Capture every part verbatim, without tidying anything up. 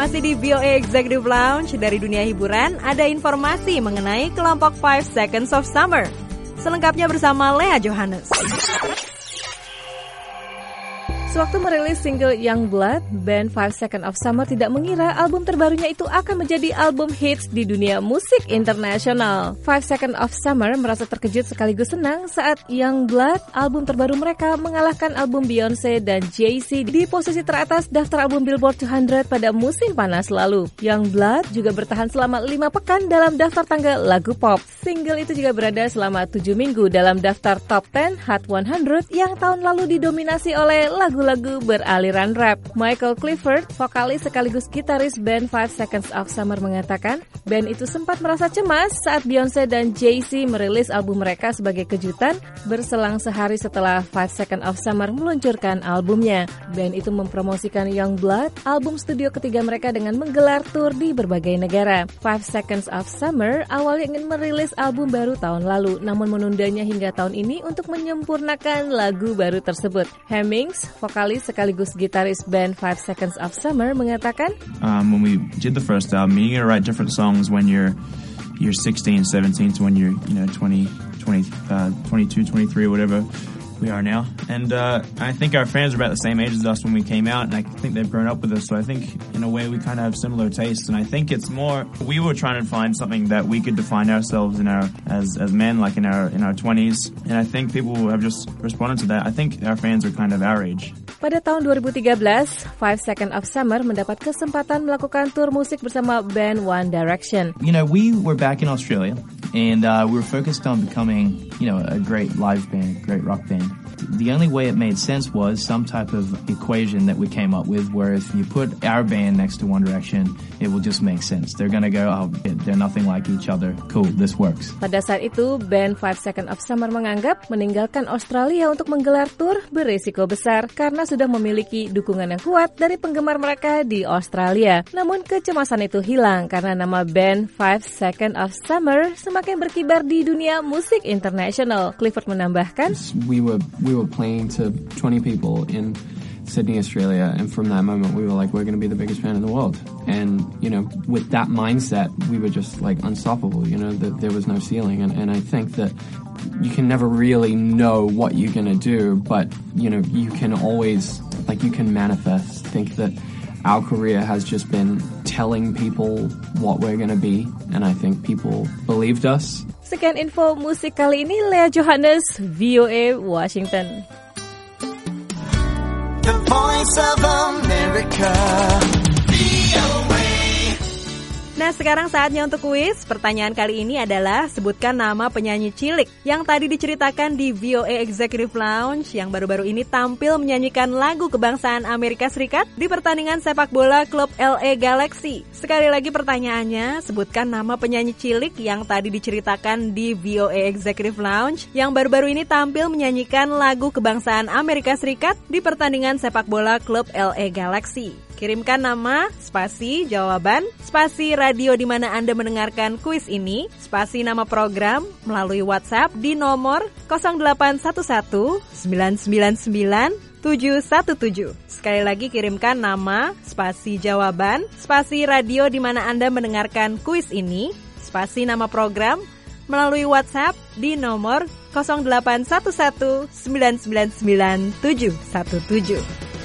Masih di V O A Executive Lounge, dari dunia hiburan ada informasi mengenai kelompok Five Seconds of Summer. Selengkapnya bersama Lea Johannes. Sewaktu merilis single Young Blood, band Five Seconds of Summer tidak mengira album terbarunya itu akan menjadi album hits di dunia musik internasional. Five Seconds of Summer merasa terkejut sekaligus senang saat Young Blood, album terbaru mereka, mengalahkan album Beyonce dan Jay-Z di posisi teratas daftar album Billboard dua ratus pada musim panas lalu. Young Blood juga bertahan selama lima pekan dalam daftar tangga lagu pop. Single itu juga berada selama tujuh minggu dalam daftar Top sepuluh Hot seratus yang tahun lalu didominasi oleh lagu lagu beraliran rap. Michael Clifford, vokalis sekaligus gitaris band Five Seconds of Summer, mengatakan band itu sempat merasa cemas saat Beyonce dan Jay-Z merilis album mereka sebagai kejutan berselang sehari setelah Five Seconds of Summer meluncurkan albumnya. Band itu mempromosikan Young Blood, album studio ketiga mereka, dengan menggelar tur di berbagai negara. Five Seconds of Summer awalnya ingin merilis album baru tahun lalu, namun menundanya hingga tahun ini untuk menyempurnakan lagu baru tersebut. Hemmings, vokalis sekaligus gitaris band Five Seconds of Summer, mengatakan, um, when we did the first album, you gotta write different songs when you're you're sixteen, seventeen to when you're, you know, twenty, twenty, uh, twenty-two, twenty-three, whatever we are now. And uh, I think our fans are about the same age as us when we came out, and I think they've grown up with us. So I think in a way we kind of have similar tastes. And I think it's more, we were trying to find something that we could define ourselves in our as as men, like in our in our twenties. And I think people have just responded to that. I think our fans are kind of our age. Pada tahun dua ribu tiga belas, Five Seconds of Summer mendapat kesempatan melakukan tur musik bersama band One Direction. You know, we were back in Australia, and uh, we were focused on becoming, you know, a great live band, great rock band. The only way it made sense was some type of equation that we came up with, where if you put our band next to One Direction, it will just make sense. They're gonna go, oh, they're nothing like each other. Cool, this works. Pada saat itu, band Five Seconds of Summer menganggap meninggalkan Australia untuk menggelar tur berisiko besar karena sudah memiliki dukungan yang kuat dari penggemar mereka di Australia. Namun kecemasan itu hilang karena nama band Five Seconds of Summer semakin berkibar di dunia musik internasional. Clifford menambahkan, We were we were playing to twenty people in Sydney, Australia, and from that moment we were like, we're going to be the biggest band in the world. And, you know, with that mindset, we were just like unstoppable, you know, that there was no ceiling. And, and I think that you can never really know what you're going to do, but, you know, you can always, like, you can manifest. Think that our career has just been telling people what we're going to be, and I think people believed us. Sekian info musik kali ini, Lea Johannes, V O A Washington. The Voice of America, V O A. Nah, sekarang saatnya untuk kuis. Pertanyaan kali ini adalah, sebutkan nama penyanyi cilik yang tadi diceritakan di V O A Executive Lounge yang baru-baru ini tampil menyanyikan lagu kebangsaan Amerika Serikat di pertandingan sepak bola klub L A Galaxy. Sekali lagi pertanyaannya, sebutkan nama penyanyi cilik yang tadi diceritakan di V O A Executive Lounge yang baru-baru ini tampil menyanyikan lagu kebangsaan Amerika Serikat di pertandingan sepak bola klub L A Galaxy. Kirimkan nama, spasi, jawaban, spasi radio di mana Anda mendengarkan kuis ini, spasi nama program melalui WhatsApp di nomor nol delapan satu satu sembilan sembilan sembilan tujuh satu tujuh. Sekali lagi kirimkan nama, spasi jawaban, spasi radio di mana Anda mendengarkan kuis ini, spasi nama program melalui WhatsApp di nomor nol delapan satu satu sembilan sembilan sembilan tujuh satu tujuh.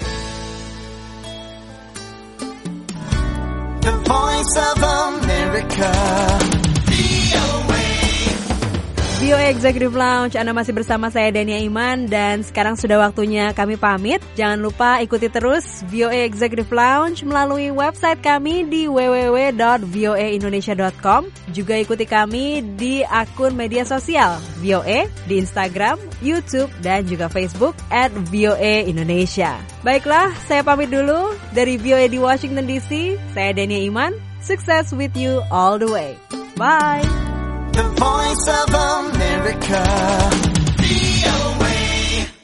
The Voice of America, V O A. V O A Executive Lounge, Anda masih bersama saya Dania Iman, dan sekarang sudah waktunya kami pamit. Jangan lupa ikuti terus V O A Executive Lounge melalui website kami di w w w dot v o a indonesia dot com. Juga ikuti kami di akun media sosial V O A di Instagram, YouTube, dan juga Facebook at V O A Indonesia. Baiklah, saya pamit dulu dari V O A di Washington D C. Saya Dania Iman. Success with you all the way. Bye. The Voice of America.